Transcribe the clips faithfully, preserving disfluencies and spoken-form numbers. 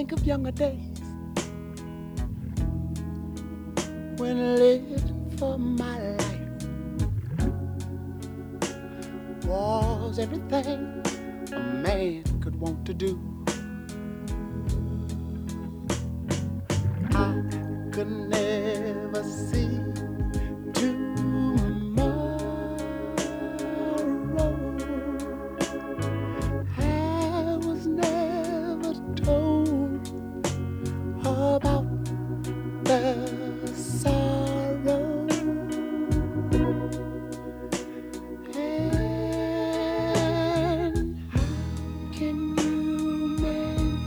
think of younger days when living for my life was everything a man could want to do. I could never see tomorrow. I was never told about the sorrow. And how can you mend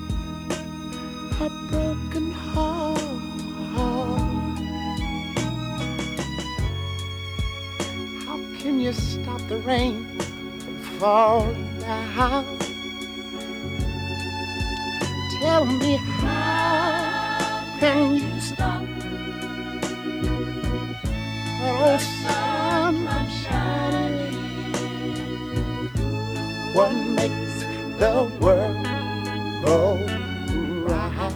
a broken heart? How can you stop the rain from falling down? Tell me, how can you stop that old sun from shining? What makes the world go round?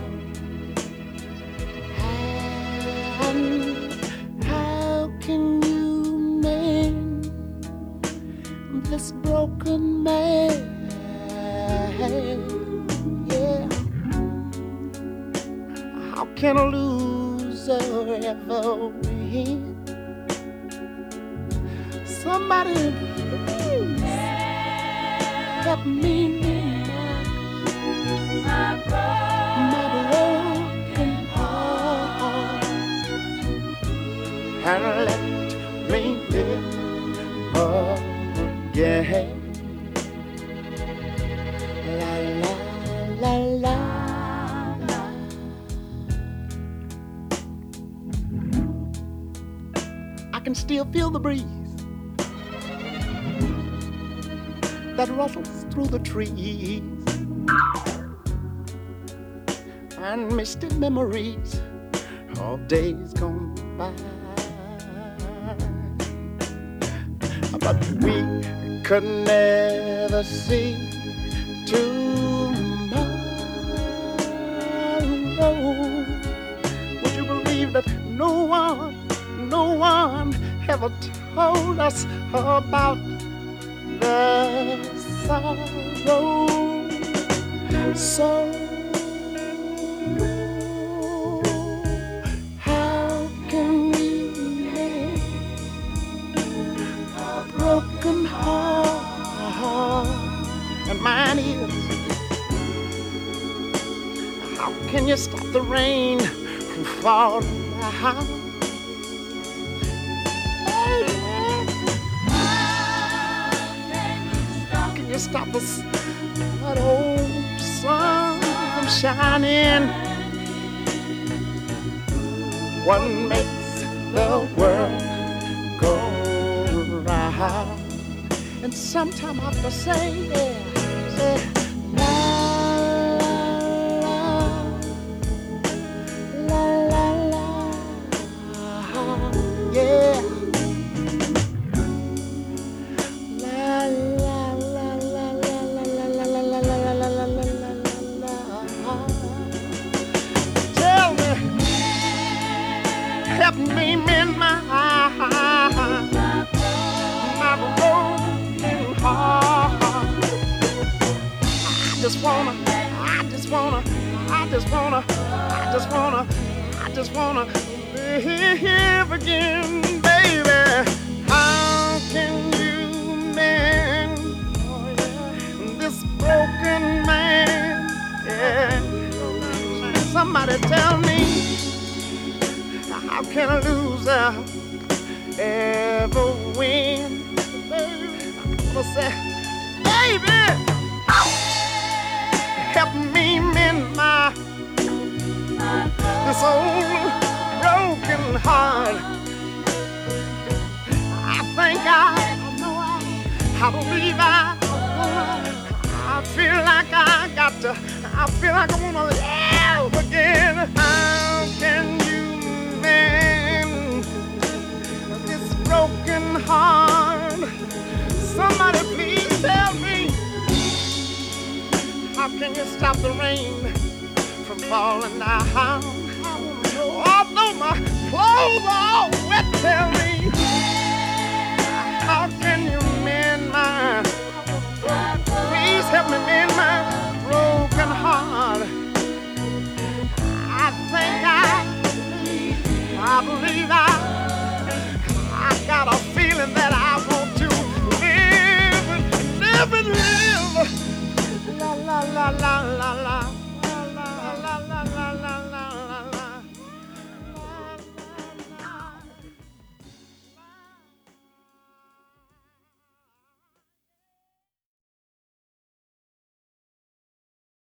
And how can you mend this broken man? Yeah. How can a loser ever win? Somebody please help me mend my broken heart and let me live again. La la la la la. I can still feel the breeze that rustles through the trees and misty memories of days gone by. But we could never see tomorrow. Would you believe that no one, no one ever told us about the sorrow? So how can we mend a broken heart? And mine is, how can you stop the rain from falling down? Can you stop us, that old sun from shining? What makes the world go round? And sometime I have to say, yeah, say, la la la la la, yeah. Help me mend my my broken heart. I just wanna, I just wanna, I just wanna, I just wanna, I just wanna live again, baby. How can you mend this broken man? Yeah. Somebody tell me, how can a loser ever win? Baby, I'm gonna say, baby, help me mend my this old broken heart. I think I, I know I, I believe I, I feel like I got to, I feel like I wanna live again. How can you mend this broken heart? Somebody please tell me, how can you stop the rain falling down. Although my clothes are all wet, tell me, how can you mend my, please help me mend my broken heart. I think I, I believe I, I got a feeling that I want to live, live and live. La la la la la la.